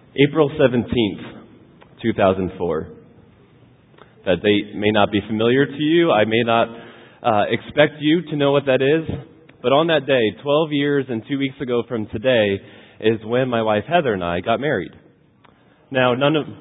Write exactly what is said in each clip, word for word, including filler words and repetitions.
April seventeenth, two thousand four. That date may not be familiar to you. I may not uh, expect you to know what that is. But on that day, twelve years and two weeks ago from today, is when my wife Heather and I got married. Now, none of...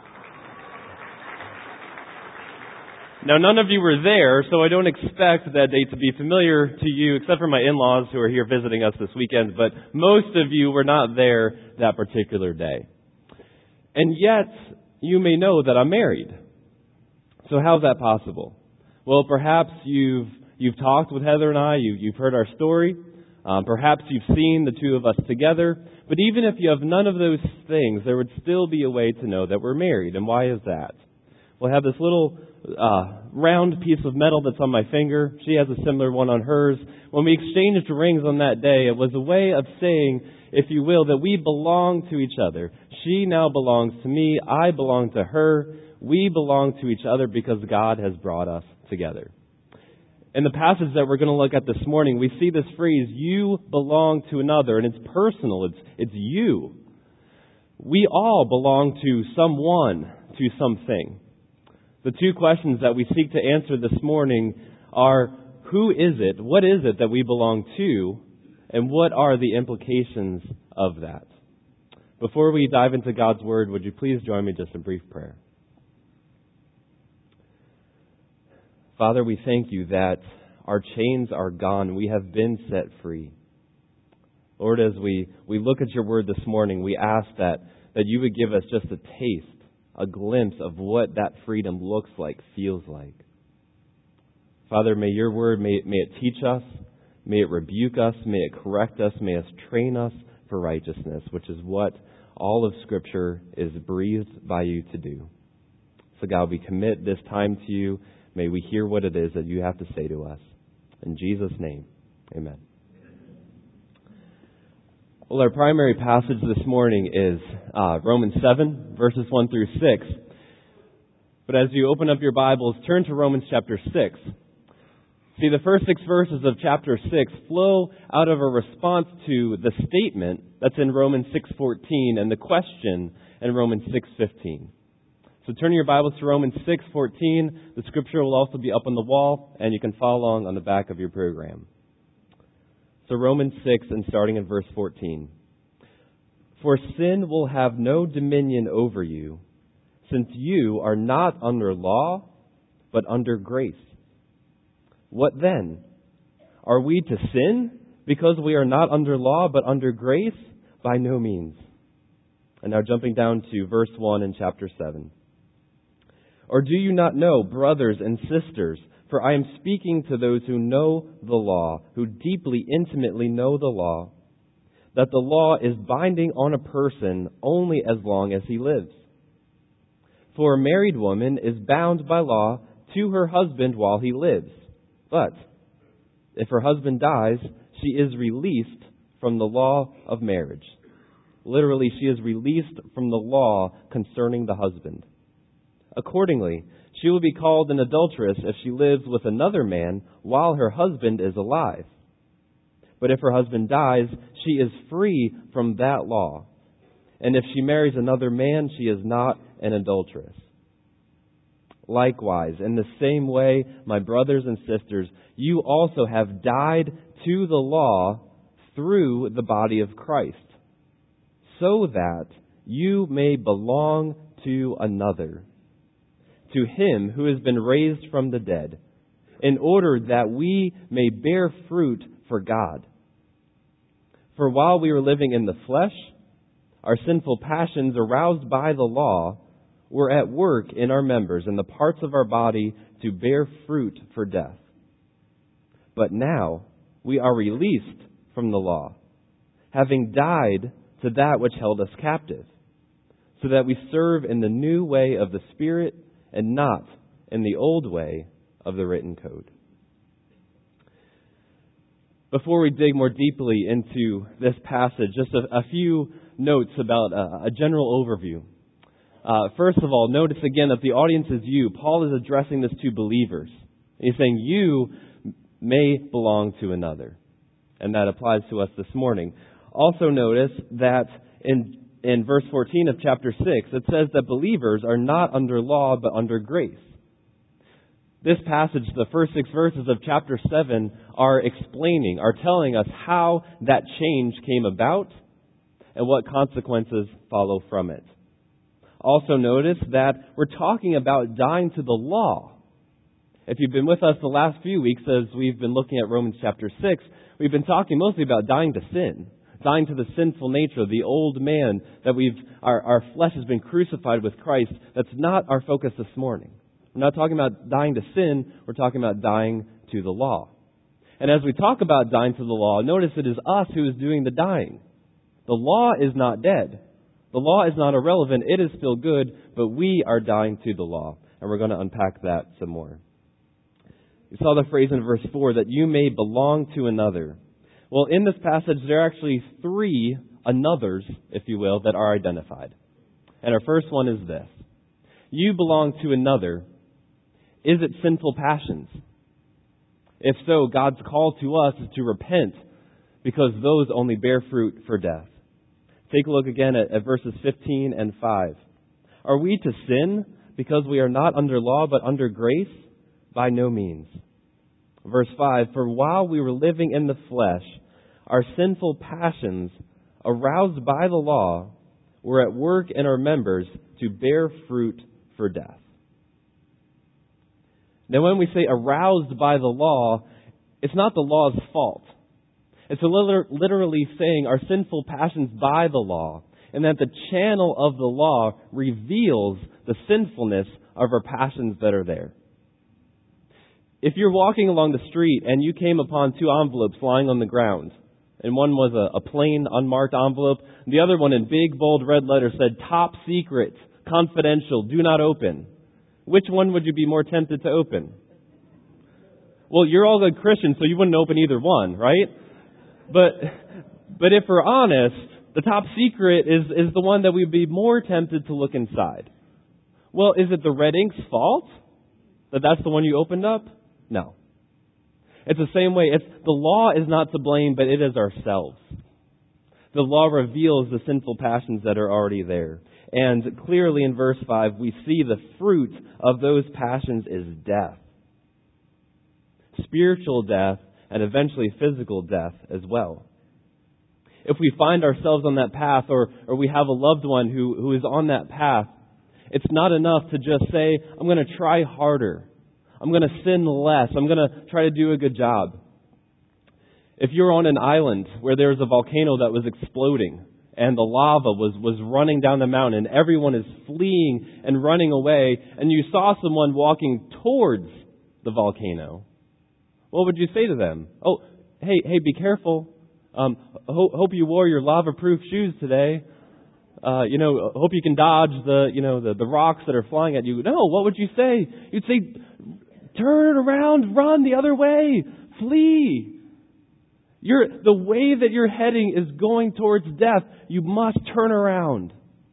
Now, none of you were there, so I don't expect that date to be familiar to you, except for my in-laws who are here visiting us this weekend. But most of you were not there that particular day. And yet, you may know that I'm married. So how's that possible? Well, perhaps you've you've talked with Heather and I, you, you've heard our story. Um, perhaps you've seen the two of us together. But even if you have none of those things, there would still be a way to know that we're married. And why is that? We'll have this little uh, round piece of metal that's on my finger. She has a similar one on hers. When we exchanged rings on that day, it was a way of saying, if you will, that we belong to each other. She now belongs to me. I belong to her. We belong to each other because God has brought us together. In the passage that we're going to look at this morning, we see this phrase, you belong to another, and it's personal. It's, it's you. We all belong to someone, to something. The two questions that we seek to answer this morning are, who is it, what is it that we belong to, and what are the implications of that? Before we dive into God's Word, would you please join me in just a brief prayer? Father, we thank you that our chains are gone. We have been set free. Lord, as we, we look at your Word this morning, we ask that, that you would give us just a taste, a glimpse of what that freedom looks like, feels like. Father, may your Word, may, may it teach us, may it rebuke us, may it correct us, may it train us for righteousness, which is what all of Scripture is breathed by you to do. So God, we commit this time to you. May we hear what it is that you have to say to us. In Jesus' name, amen. Well, our primary passage this morning is uh, Romans seven, verses one through six. But as you open up your Bibles, turn to Romans chapter six. See, the first six verses of chapter six flow out of a response to the statement that's in Romans six fourteen and the question in Romans six fifteen. So turn your Bibles to Romans six fourteen. The scripture will also be up on the wall, and you can follow along on the back of your program. So Romans six, and starting in verse fourteen. For sin will have no dominion over you, since you are not under law, but under grace. What then? Are we to sin because we are not under law, but under grace? By no means. And now jumping down to verse one in chapter seven. Or do you not know, brothers and sisters, for I am speaking to those who know the law, who deeply, intimately know the law, that the law is binding on a person only as long as he lives. For a married woman is bound by law to her husband while he lives. But if her husband dies, she is released from the law of marriage. Literally, she is released from the law concerning the husband. Accordingly, she will be called an adulteress if she lives with another man while her husband is alive. But if her husband dies, she is free from that law. And if she marries another man, she is not an adulteress. Likewise, in the same way, my brothers and sisters, you also have died to the law through the body of Christ, so that you may belong to another, to him who has been raised from the dead, in order that we may bear fruit for God. For while we were living in the flesh, our sinful passions aroused by the law were at work in our members and the parts of our body to bear fruit for death. But now we are released from the law, having died to that which held us captive, so that we serve in the new way of the Spirit and not in the old way of the written code. Before we dig more deeply into this passage, just a, a few notes about a, a general overview. Uh, first of all, notice again that the audience is you. Paul is addressing this to believers. He's saying you may belong to another. And that applies to us this morning. Also notice that in in verse fourteen of chapter six, it says that believers are not under law but under grace. This passage, the first six verses of chapter seven, are explaining, are telling us how that change came about and what consequences follow from it. Also notice that we're talking about dying to the law. If you've been with us the last few weeks as we've been looking at Romans chapter six, we've been talking mostly about dying to sin, dying to the sinful nature, the old man, that we've our, our flesh has been crucified with Christ. That's not our focus this morning. We're not talking about dying to sin, we're talking about dying to the law. And as we talk about dying to the law, notice it is us who is doing the dying. The law is not dead. The law is not irrelevant. It is still good, but we are dying to the law. And we're going to unpack that some more. You saw the phrase in verse four, that you may belong to another. Well, in this passage, there are actually three anothers, if you will, that are identified. And our first one is this. You belong to another. Is it sinful passions? If so, God's call to us is to repent, because those only bear fruit for death. Take a look again at, at verses fifteen and five. Are we to sin because we are not under law but under grace? By no means. Verse five, for while we were living in the flesh, our sinful passions, aroused by the law, were at work in our members to bear fruit for death. Now when we say aroused by the law, it's not the law's fault. It's literally saying our sinful passions by the law, and that the channel of the law reveals the sinfulness of our passions that are there. If you're walking along the street and you came upon two envelopes lying on the ground, and one was a, a plain, unmarked envelope, and the other one in big, bold red letters said, top secret, confidential, do not open, which one would you be more tempted to open? Well, you're all good Christians, so you wouldn't open either one, right? But but if we're honest, the top secret is, is the one that we'd be more tempted to look inside. Well, is it the red ink's fault that that's the one you opened up? No. It's the same way. It's the law is not to blame, but it is ourselves. The law reveals the sinful passions that are already there. And clearly in verse five, we see the fruit of those passions is death. Spiritual death, and eventually physical death as well. If we find ourselves on that path, or, or we have a loved one who, who is on that path, it's not enough to just say, I'm going to try harder. I'm going to sin less. I'm going to try to do a good job. If you're on an island where there's a volcano that was exploding, and the lava was, was running down the mountain, and everyone is fleeing and running away, and you saw someone walking towards the volcano, what would you say to them? Oh, hey, hey, be careful. Um, ho- hope you wore your lava-proof shoes today. Uh, you know, hope you can dodge the, you know, the, the rocks that are flying at you. No, what would you say? You'd say, turn around, run the other way, flee. You're, the way that you're heading is going towards death. You must turn around.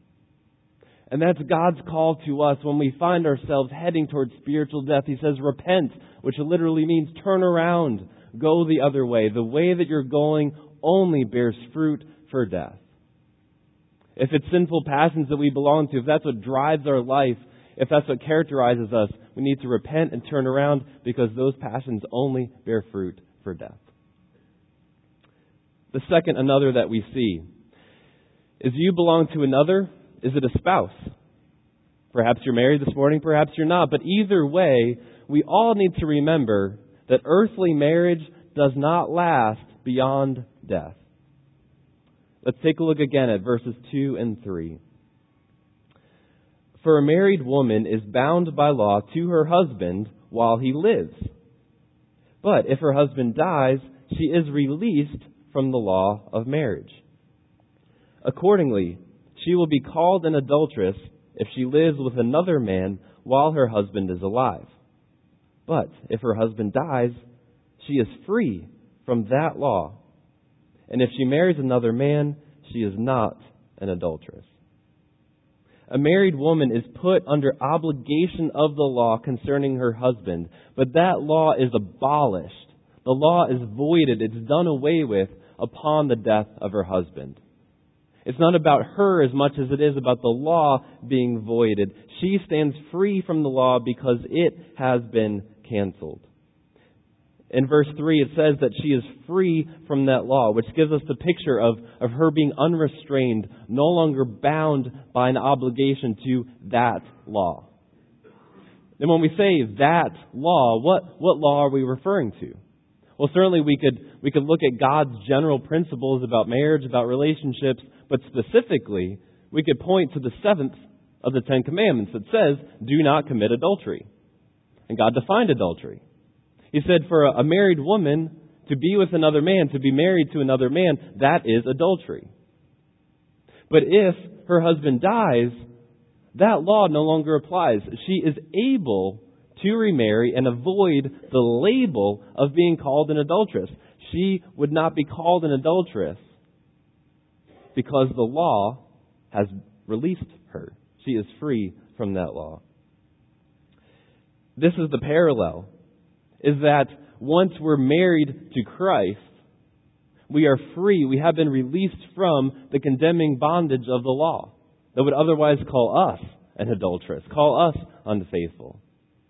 And that's God's call to us when we find ourselves heading towards spiritual death. He says, repent, which literally means turn around, go the other way. The way that you're going only bears fruit for death. If it's sinful passions that we belong to, if that's what drives our life, if that's what characterizes us, we need to repent and turn around, because those passions only bear fruit for death. The second another that we see is you belong to another. Is it a spouse? Perhaps you're married this morning, perhaps you're not. But either way, we all need to remember that earthly marriage does not last beyond death. Let's take a look again at verses two and three. For a married woman is bound by law to her husband while he lives. But if her husband dies, she is released from the law of marriage. Accordingly, she will be called an adulteress if she lives with another man while her husband is alive. But if her husband dies, she is free from that law. And if she marries another man, she is not an adulteress. A married woman is put under obligation of the law concerning her husband, but that law is abolished. The law is voided. It's done away with upon the death of her husband. It's not about her as much as it is about the law being voided. She stands free from the law because it has been canceled. In verse three, it says that she is free from that law, which gives us the picture of, of her being unrestrained, no longer bound by an obligation to that law. And when we say that law, what, what law are we referring to? Well, certainly we could, we could look at God's general principles about marriage, about relationships, but specifically, we could point to the seventh of the Ten Commandments that says, do not commit adultery. And God defined adultery. He said for a married woman to be with another man, to be married to another man, that is adultery. But if her husband dies, that law no longer applies. She is able to remarry and avoid the label of being called an adulteress. She would not be called an adulteress because the law has released her. She is free from that law. This is the parallel, is that once we're married to Christ, we are free. We have been released from the condemning bondage of the law that would otherwise call us an adulteress, call us unfaithful.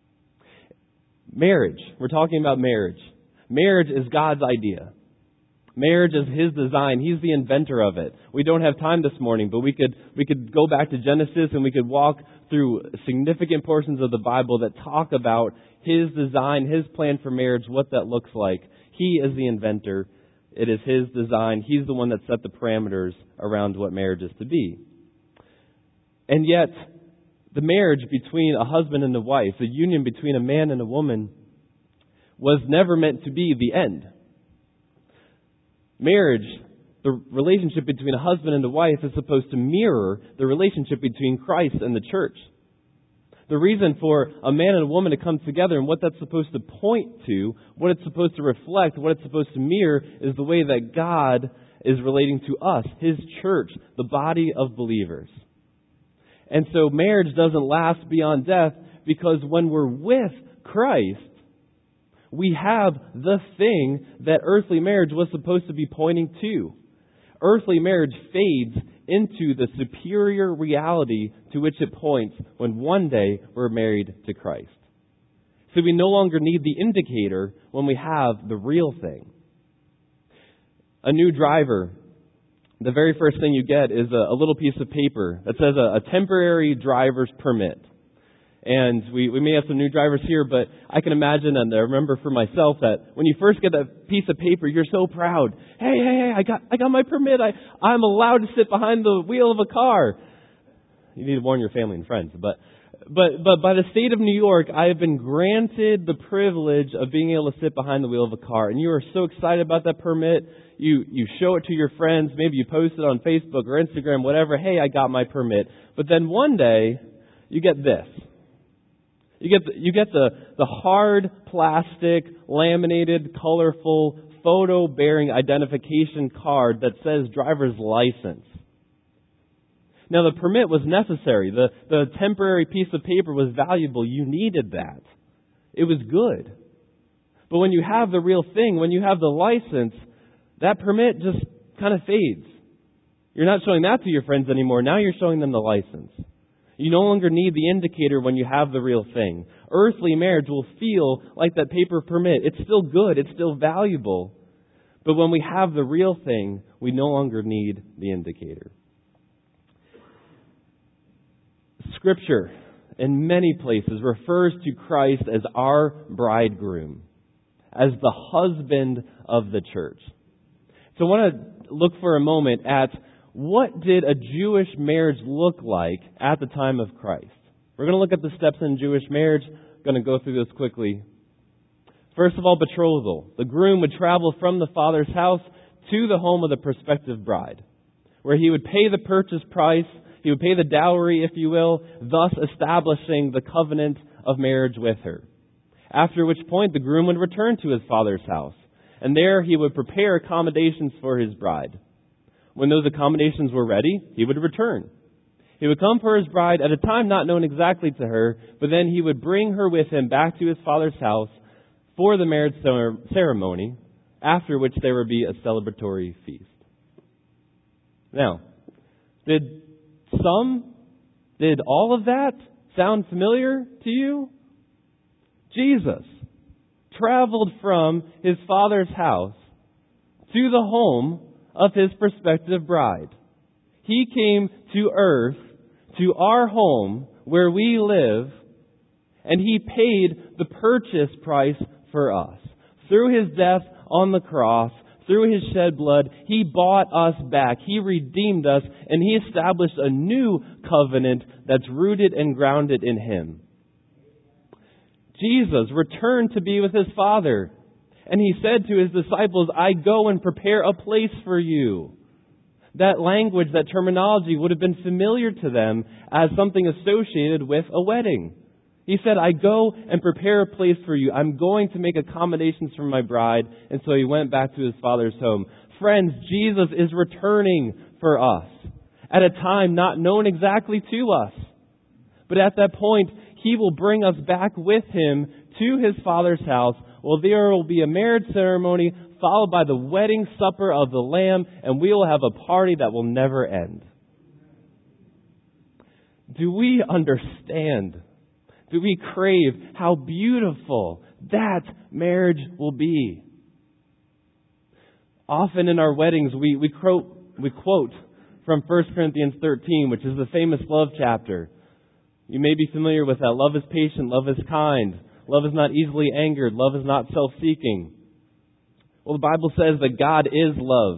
Marriage. We're talking about marriage. Marriage is God's idea. Marriage is His design. He's the inventor of it. We don't have time this morning, but we could we could go back to Genesis and we could walk through significant portions of the Bible that talk about His design, His plan for marriage, what that looks like. He is the inventor. It is His design. He's the one that set the parameters around what marriage is to be. And yet, the marriage between a husband and a wife, the union between a man and a woman, was never meant to be the end. Marriage, the relationship between a husband and a wife, is supposed to mirror the relationship between Christ and the church. The reason for a man and a woman to come together and what that's supposed to point to, what it's supposed to reflect, what it's supposed to mirror, is the way that God is relating to us, His church, the body of believers. And so marriage doesn't last beyond death because when we're with Christ, we have the thing that earthly marriage was supposed to be pointing to. Earthly marriage fades into the superior reality to which it points when one day we're married to Christ. So we no longer need the indicator when we have the real thing. A new driver, the very first thing you get is a, a little piece of paper that says a, a temporary driver's permit. And we, we may have some new drivers here, but I can imagine and I remember for myself that when you first get that piece of paper, you're so proud. Hey, hey, hey, I got I got my permit. I, I'm allowed to sit behind the wheel of a car. You need to warn your family and friends. But but but by the state of New York, I have been granted the privilege of being able to sit behind the wheel of a car. And you are so excited about that permit. You you show it to your friends. Maybe you post it on Facebook or Instagram, whatever. Hey, I got my permit. But then one day, you get this. You get the, you get the, the hard, plastic, laminated, colorful, photo-bearing identification card that says driver's license. Now, the permit was necessary. The, the temporary piece of paper was valuable. You needed that. It was good. But when you have the real thing, when you have the license, that permit just kind of fades. You're not showing that to your friends anymore. Now you're showing them the license. You no longer need the indicator when you have the real thing. Earthly marriage will feel like that paper permit. It's still good. It's still valuable. But when we have the real thing, we no longer need the indicator. Scripture, in many places, refers to Christ as our bridegroom, as the husband of the church. So I want to look for a moment at what did a Jewish marriage look like at the time of Christ? We're going to look at the steps in Jewish marriage. I'm going to go through this quickly. First of all, betrothal. The groom would travel from the father's house to the home of the prospective bride, where he would pay the purchase price, he would pay the dowry, if you will, thus establishing the covenant of marriage with her. After which point, the groom would return to his father's house, and there he would prepare accommodations for his bride. When those accommodations were ready, he would return. He would come for his bride at a time not known exactly to her, but then he would bring her with him back to his father's house for the marriage ceremony, after which there would be a celebratory feast. Now, Did some, did all of that sound familiar to you? Jesus traveled from His Father's house to the home of His prospective bride. He came to earth, to our home where we live, and He paid the purchase price for us. Through His death on the cross, through His shed blood, He bought us back. He redeemed us, and He established a new covenant that's rooted and grounded in Him. Jesus returned to be with His Father, and He said to His disciples, I go and prepare a place for you. That language, that terminology would have been familiar to them as something associated with a wedding. He said, I go and prepare a place for you. I'm going to make accommodations for my bride. And so He went back to His Father's home. Friends, Jesus is returning for us at a time not known exactly to us. But at that point, He will bring us back with Him to His Father's house. Well, there will be a marriage ceremony followed by the wedding supper of the Lamb, and we will have a party that will never end. Do we understand? Do we crave how beautiful that marriage will be? Often in our weddings, we, we, quote, we quote from First Corinthians thirteen, which is the famous love chapter. You may be familiar with that. Love is patient, love is kind. Love is not easily angered. Love is not self-seeking. Well, the Bible says that God is love.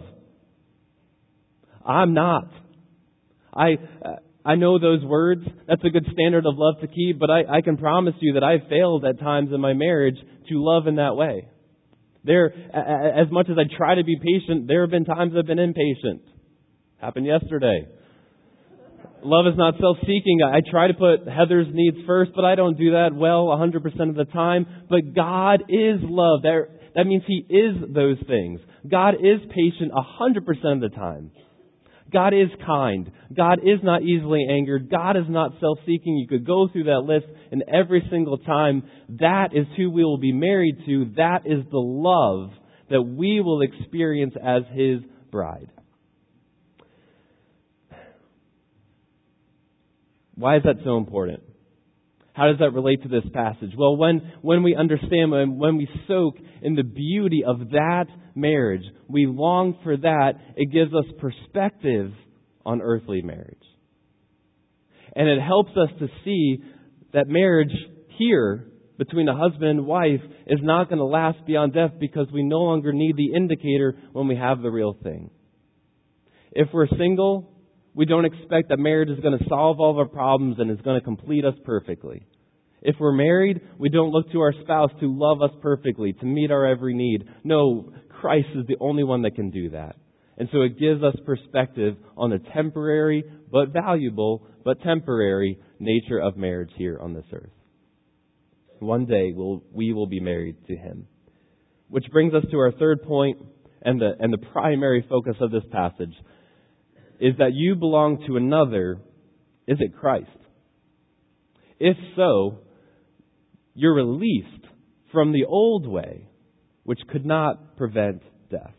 I'm not. I I know those words. That's a good standard of love to keep, but I, I can promise you that I've failed at times in my marriage to love in that way. There, as much as I try to be patient, there have been times I've been impatient. Happened yesterday. Love is not self-seeking. I try to put Heather's needs first, but I don't do that well one hundred percent of the time. But God is love. That, that means He is those things. God is patient one hundred percent of the time. God is kind. God is not easily angered. God is not self-seeking. You could go through that list, and every single time, that is who we will be married to. That is the love that we will experience as His bride. Why is that so important? How does that relate to this passage? Well, when, when we understand, when, when we soak in the beauty of that marriage, we long for that, it gives us perspective on earthly marriage. And it helps us to see that marriage here between a husband and wife is not going to last beyond death because we no longer need the indicator when we have the real thing. If we're single, we don't expect that marriage is going to solve all of our problems and is going to complete us perfectly. If we're married, we don't look to our spouse to love us perfectly, to meet our every need. No, Christ is the only one that can do that. And so it gives us perspective on the temporary, but valuable, but temporary nature of marriage here on this earth. One day we'll, we will be married to Him. Which brings us to our third point and the, and the primary focus of this passage. Is that you belong to another, is it Christ? If so, you're released from the old way, which could not prevent death.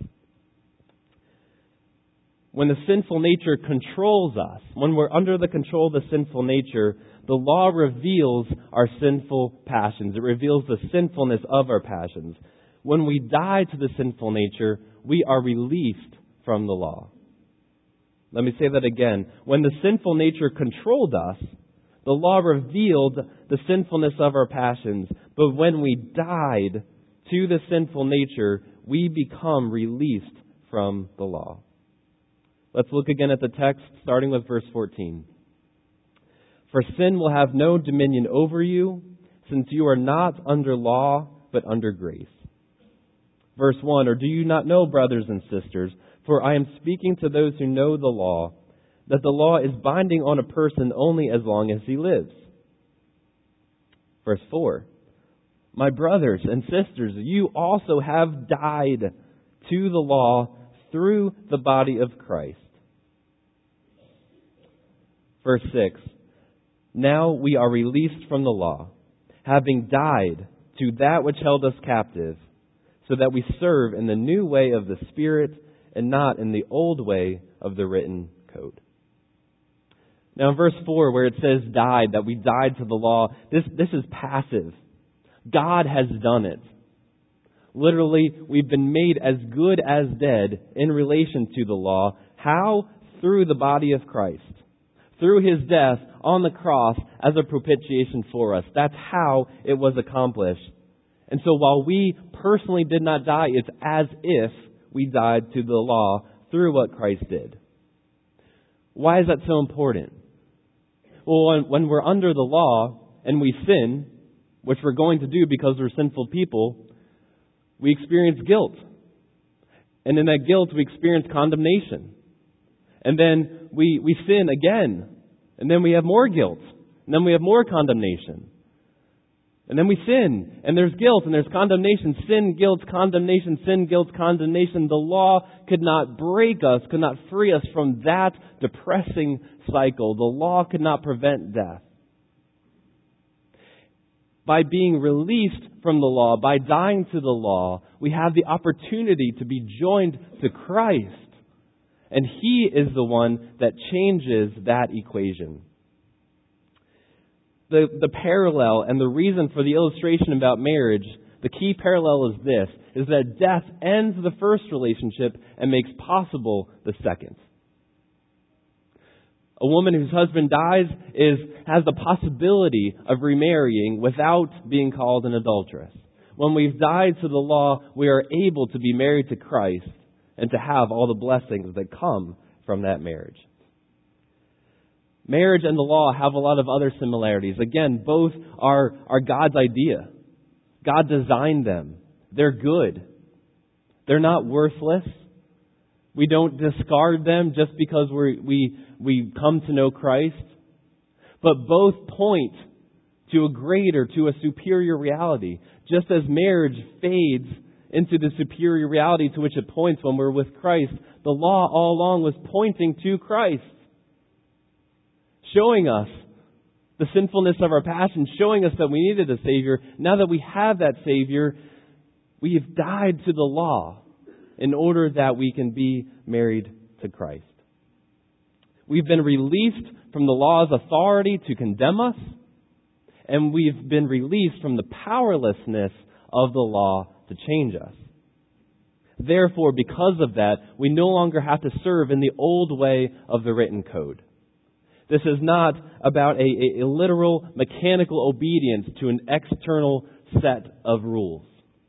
When the sinful nature controls us, when we're under the control of the sinful nature, the law reveals our sinful passions. It reveals the sinfulness of our passions. When we die to the sinful nature, we are released from the law. Let me say that again. When the sinful nature controlled us, the law revealed the sinfulness of our passions. But when we died to the sinful nature, we become released from the law. Let's look again at the text, starting with verse fourteen. For sin will have no dominion over you, since you are not under law, but under grace. Verse one, or do you not know, brothers and sisters, for I am speaking to those who know the law, that the law is binding on a person only as long as he lives. Verse four, my brothers and sisters, you also have died to the law through the body of Christ. Verse six, now we are released from the law, having died to that which held us captive, so that we serve in the new way of the Spirit and not in the old way of the written code. Now in verse four, where it says died, that we died to the law, this, this is passive. God has done it. Literally, we've been made as good as dead in relation to the law. How? Through the body of Christ. Through His death on the cross as a propitiation for us. That's how it was accomplished. And so while we personally did not die, it's as if we died to the law through what Christ did. Why is that so important? Well, when, when we're under the law and we sin, which we're going to do because we're sinful people, we experience guilt. And in that guilt, we experience condemnation. And then we, we sin again. And then we have more guilt. And then we have more condemnation. And then we sin. And there's guilt and there's condemnation. Sin, guilt, condemnation, sin, guilt, condemnation. The law could not break us, could not free us from that depressing cycle. The law could not prevent death. By being released from the law, by dying to the law, we have the opportunity to be joined to Christ. And He is the one that changes that equation. The, the parallel and the reason for the illustration about marriage, the key parallel is this, is that death ends the first relationship and makes possible the second. A woman whose husband dies is has the possibility of remarrying without being called an adulteress. When we've died to the law, we are able to be married to Christ and to have all the blessings that come from that marriage. Marriage and the law have a lot of other similarities. Again, both are, are God's idea. God designed them. They're good. They're not worthless. We don't discard them just because we we we come to know Christ. But both point to a greater, to a superior reality. Just as marriage fades into the superior reality to which it points when we're with Christ, the law all along was pointing to Christ. Showing us the sinfulness of our passion, showing us that we needed a Savior. Now that we have that Savior, we have died to the law in order that we can be married to Christ. We've been released from the law's authority to condemn us, and we've been released from the powerlessness of the law to change us. Therefore, because of that, we no longer have to serve in the old way of the written code. This is not about a, a literal mechanical obedience to an external set of rules.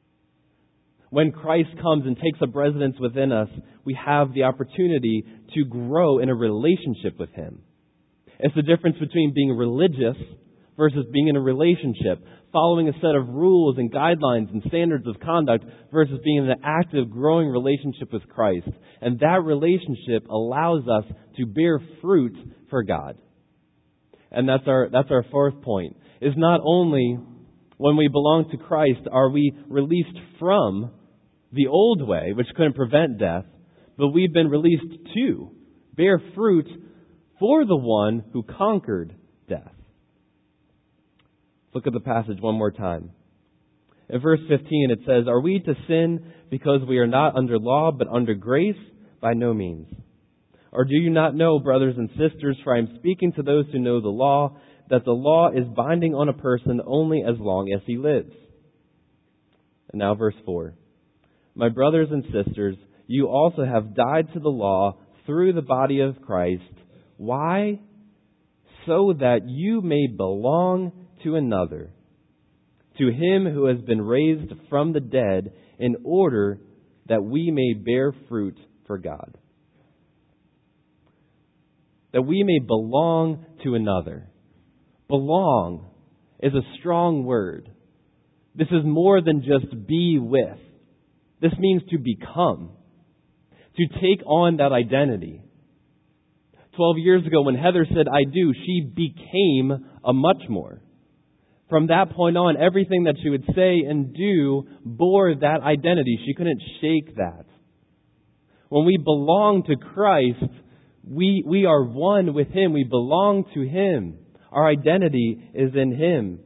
When Christ comes and takes up residence within us, we have the opportunity to grow in a relationship with Him. It's the difference between being religious versus being in a relationship, following a set of rules and guidelines and standards of conduct versus being in an active, growing relationship with Christ. And that relationship allows us to bear fruit for God. And that's our that's our fourth point, is not only when we belong to Christ are we released from the old way, which couldn't prevent death, but we've been released to bear fruit for the one who conquered death. Look at the passage one more time. In verse fifteen it says, "Are we to sin because we are not under law but under grace? By no means. Or do you not know, brothers and sisters, for I am speaking to those who know the law, that the law is binding on a person only as long as he lives." And now verse four. "My brothers and sisters, you also have died to the law through the body of Christ." Why? "So that you may belong to another, to Him who has been raised from the dead, in order that we may bear fruit for God." That we may belong to another. Belong is a strong word. This is more than just be with. This means to become. To take on that identity. Twelve years ago when Heather said, "I do," she became a much more. From that point on, everything that she would say and do bore that identity. She couldn't shake that. When we belong to Christ, we, we are one with Him. We belong to Him. Our identity is in Him.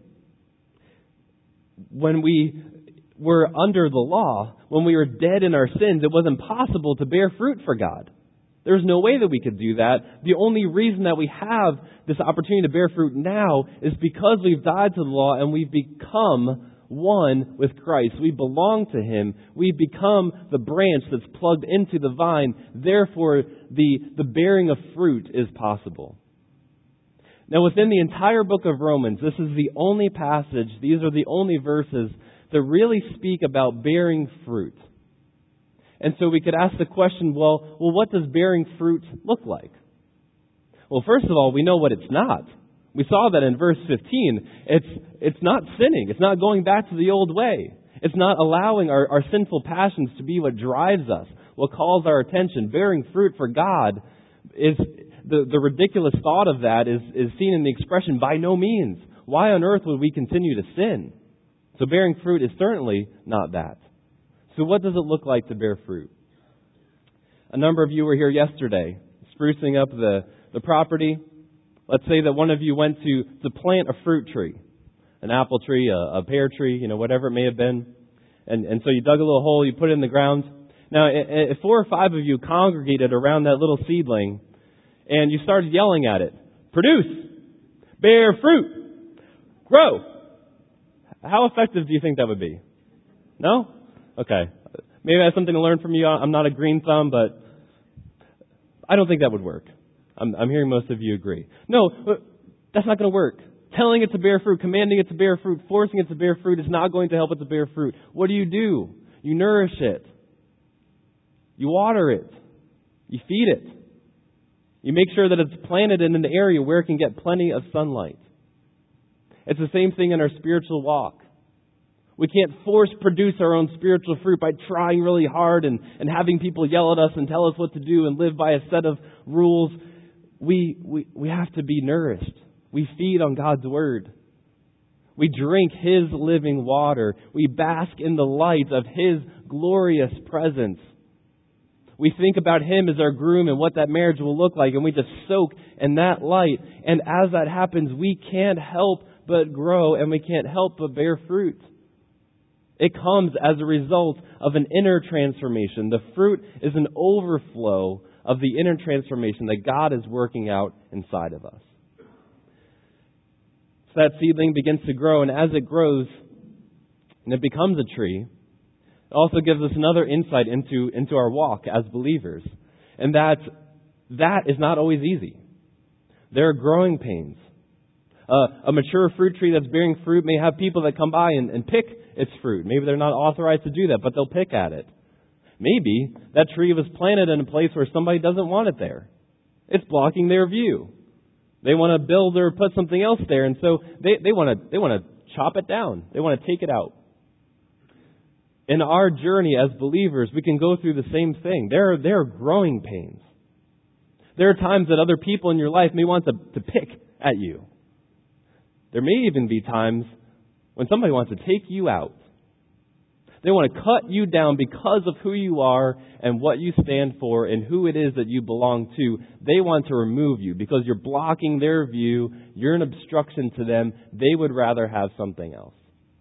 When we were under the law, when we were dead in our sins, it was impossible to bear fruit for God. There's no way that we could do that. The only reason that we have this opportunity to bear fruit now is because we've died to the law and we've become one with Christ. We belong to Him. We've become the branch that's plugged into the vine. Therefore, the, the bearing of fruit is possible. Now, within the entire book of Romans, this is the only passage, these are the only verses that really speak about bearing fruit. And so we could ask the question, well, well, what does bearing fruit look like? Well, first of all, we know what it's not. We saw that in verse fifteen. It's it's not sinning. It's not going back to the old way. It's not allowing our, our sinful passions to be what drives us, what calls our attention. Bearing fruit for God is the, the ridiculous thought of that is, is seen in the expression, by no means. Why on earth would we continue to sin? So bearing fruit is certainly not that. So what does it look like to bear fruit? A number of you were here yesterday, sprucing up the, the property. Let's say that one of you went to, to plant a fruit tree, an apple tree, a, a pear tree, you know, whatever it may have been. And, and so you dug a little hole, you put it in the ground. Now, if four or five of you congregated around that little seedling and you started yelling at it, produce, bear fruit, grow. How effective do you think that would be? No? Okay. Maybe I have something to learn from you. I'm not a green thumb, but I don't think that would work. I'm, I'm hearing most of you agree. No, that's not going to work. Telling it to bear fruit, commanding it to bear fruit, forcing it to bear fruit is not going to help it to bear fruit. What do you do? You nourish it. You water it. You feed it. You make sure that it's planted in an area where it can get plenty of sunlight. It's the same thing in our spiritual walk. We can't force produce our own spiritual fruit by trying really hard and, and having people yell at us and tell us what to do and live by a set of rules. We, we, we have to be nourished. We feed on God's Word. We drink His living water. We bask in the light of His glorious presence. We think about Him as our groom and what that marriage will look like, and we just soak in that light. And as that happens, we can't help but grow, and we can't help but bear fruit. It comes as a result of an inner transformation. The fruit is an overflow of the inner transformation that God is working out inside of us. So that seedling begins to grow, and as it grows and it becomes a tree, it also gives us another insight into, into our walk as believers. And that that is not always easy. There are growing pains. Uh, a mature fruit tree that's bearing fruit may have people that come by and, and pick its fruit. Maybe they're not authorized to do that, but they'll pick at it. Maybe that tree was planted in a place where somebody doesn't want it there. It's blocking their view. They want to build or put something else there, and so they, they want to they want to chop it down. They want to take it out. In our journey as believers, we can go through the same thing. There are, there are growing pains. There are times that other people in your life may want to, to pick at you. There may even be times when somebody wants to take you out. They want to cut you down because of who you are and what you stand for and who it is that you belong to. They want to remove you because you're blocking their view. You're an obstruction to them. They would rather have something else.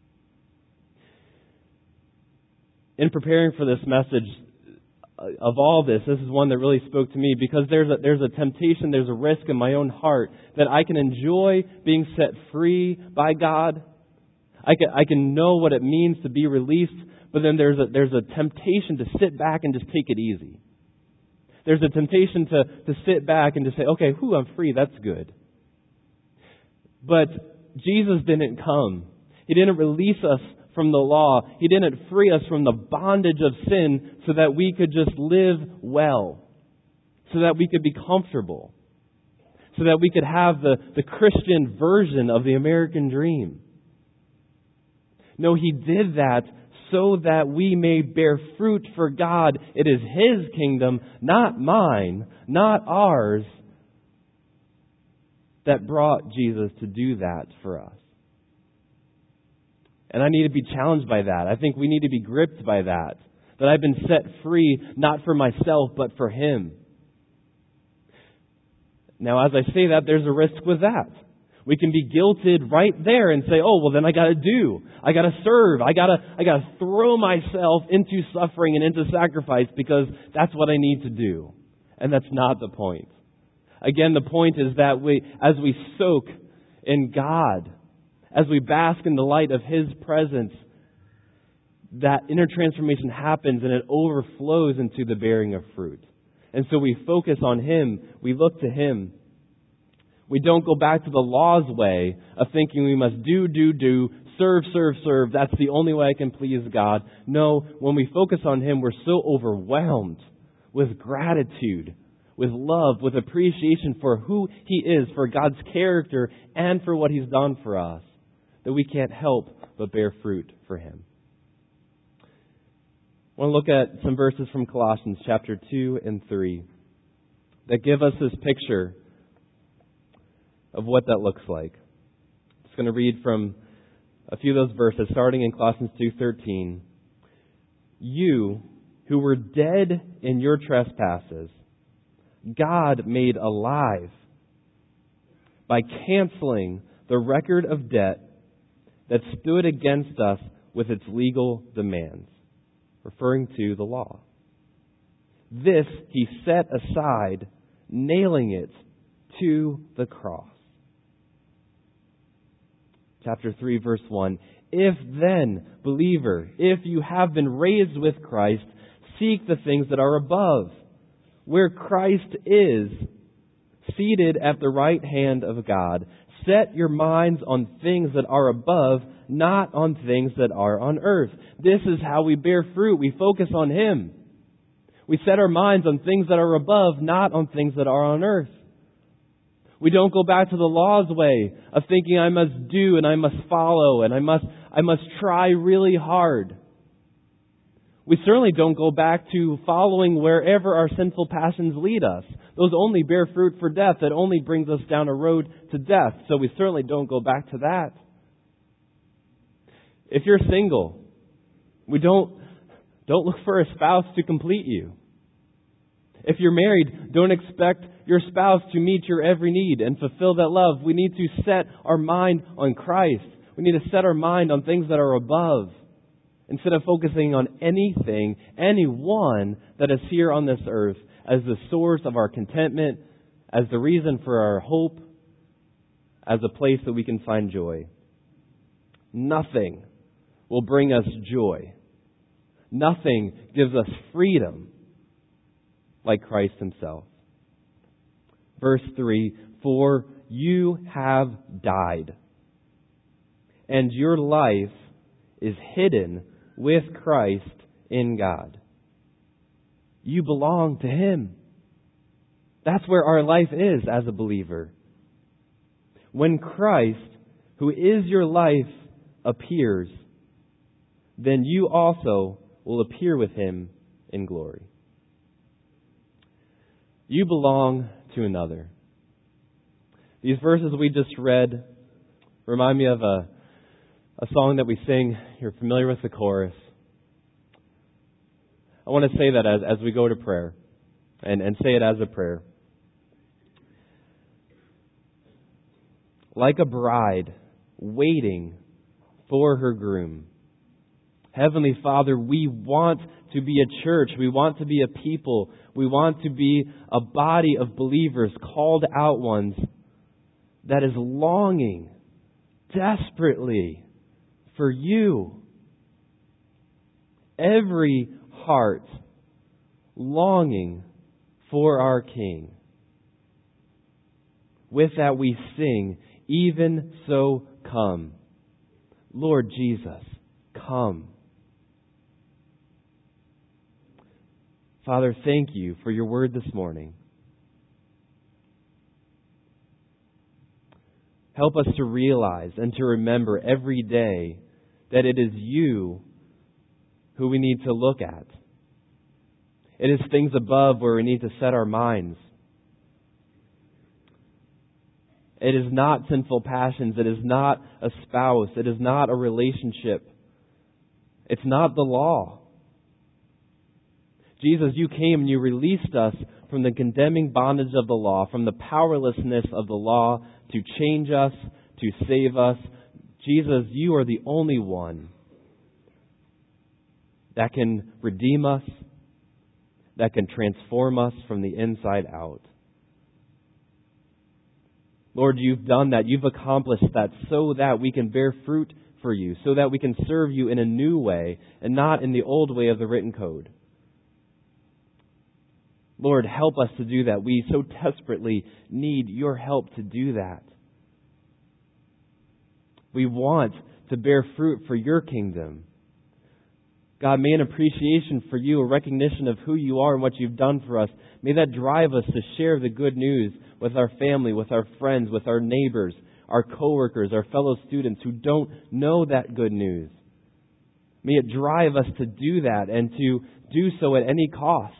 In preparing for this message, of all this, this is one that really spoke to me because there's a, there's a temptation, there's a risk in my own heart that I can enjoy being set free by God. I can, I can know what it means to be released, but then there's a, there's a temptation to sit back and just take it easy. There's a temptation to, to sit back and to say, okay, whew, I'm free, that's good. But Jesus didn't come. He didn't release us from the law. He didn't free us from the bondage of sin so that we could just live well, so that we could be comfortable, so that we could have the, the Christian version of the American dream. No, He did that so that we may bear fruit for God. It is His kingdom, not mine, not ours, that brought Jesus to do that for us. And I need to be challenged by that. I think we need to be gripped by that. That I've been set free, not for myself, but for Him. Now, as I say that, there's a risk with that. We can be guilted right there and say, oh, well, then I got to do. I got to serve. I got to I got to throw myself into suffering and into sacrifice because that's what I need to do. And that's not the point. Again, the point is that we, as we soak in God, as we bask in the light of His presence, that inner transformation happens and it overflows into the bearing of fruit. And so we focus on Him. We look to Him. We don't go back to the law's way of thinking we must do, do, do, serve, serve, serve. That's the only way I can please God. No, when we focus on Him, we're so overwhelmed with gratitude, with love, with appreciation for who He is, for God's character, and for what He's done for us, that we can't help but bear fruit for Him. I want to look at some verses from Colossians chapter two and three that give us this picture of what that looks like. I'm just going to read from a few of those verses, starting in Colossians two thirteen. You who were dead in your trespasses, God made alive by canceling the record of debt that stood against us with its legal demands, referring to the law. This He set aside, nailing it to the cross. Chapter three, verse one. If then, believer, if you have been raised with Christ, seek the things that are above, where Christ is, seated at the right hand of God. Set your minds on things that are above, not on things that are on earth. This is how we bear fruit. We focus on Him. We set our minds on things that are above, not on things that are on earth. We don't go back to the law's way of thinking I must do and I must follow and I must I must try really hard. We certainly don't go back to following wherever our sinful passions lead us. Those only bear fruit for death. That only brings us down a road to death. So we certainly don't go back to that. If you're single, we don't don't look for a spouse to complete you. If you're married, don't expect your spouse to meet your every need and fulfill that love. We need to set our mind on Christ. We need to set our mind on things that are above, instead of focusing on anything, anyone that is here on this earth as the source of our contentment, as the reason for our hope, as a place that we can find joy. Nothing will bring us joy. Nothing gives us freedom like Christ Himself. Verse three, for you have died, and your life is hidden with Christ in God. You belong to Him. That's where our life is as a believer. When Christ, who is your life, appears, then you also will appear with Him in glory. You belong to another. These verses we just read remind me of a, a song that we sing. You're familiar with the chorus. I want to say that as, as we go to prayer, and, and say it as a prayer. Like a bride waiting for her groom. Heavenly Father, we want to be a church. We want to be a people. We want to be a body of believers, called out ones, that is longing desperately for You. Every heart longing for our King. With that we sing, even so come. Lord Jesus, come. Father, thank You for Your word this morning. Help us to realize and to remember every day that it is You who we need to look at. It is things above where we need to set our minds. It is not sinful passions. It is not a spouse. It is not a relationship. It's not the law. Jesus, You came and You released us from the condemning bondage of the law, from the powerlessness of the law to change us, to save us. Jesus, You are the only one that can redeem us, that can transform us from the inside out. Lord, you've done that. You've accomplished that so that we can bear fruit for you, so that we can serve you in a new way and not in the old way of the written code. Lord, help us to do that. We so desperately need your help to do that. We want to bear fruit for your kingdom. God, may an appreciation for you, a recognition of who you are and what you've done for us, may that drive us to share the good news with our family, with our friends, with our neighbors, our coworkers, our fellow students who don't know that good news. May it drive us to do that and to do so at any cost.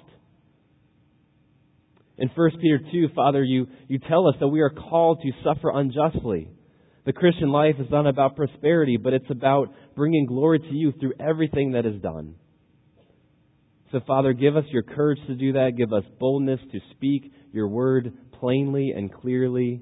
In First Peter two, Father, you, you tell us that we are called to suffer unjustly. The Christian life is not about prosperity, but it's about bringing glory to you through everything that is done. So, Father, give us your courage to do that. Give us boldness to speak your word plainly and clearly.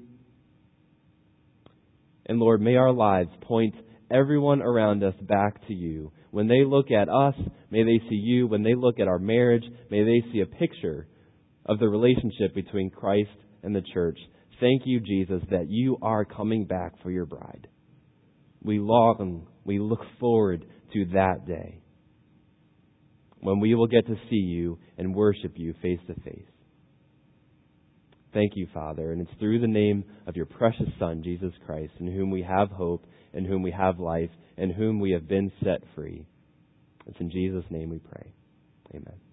And Lord, may our lives point everyone around us back to you. When they look at us, may they see you. When they look at our marriage, may they see a picture of the relationship between Christ and the church. Thank you, Jesus, that you are coming back for your bride. We long, we look forward to that day when we will get to see you and worship you face to face. Thank you, Father, and it's through the name of your precious Son, Jesus Christ, in whom we have hope, in whom we have life, in whom we have been set free. It's in Jesus' name we pray. Amen.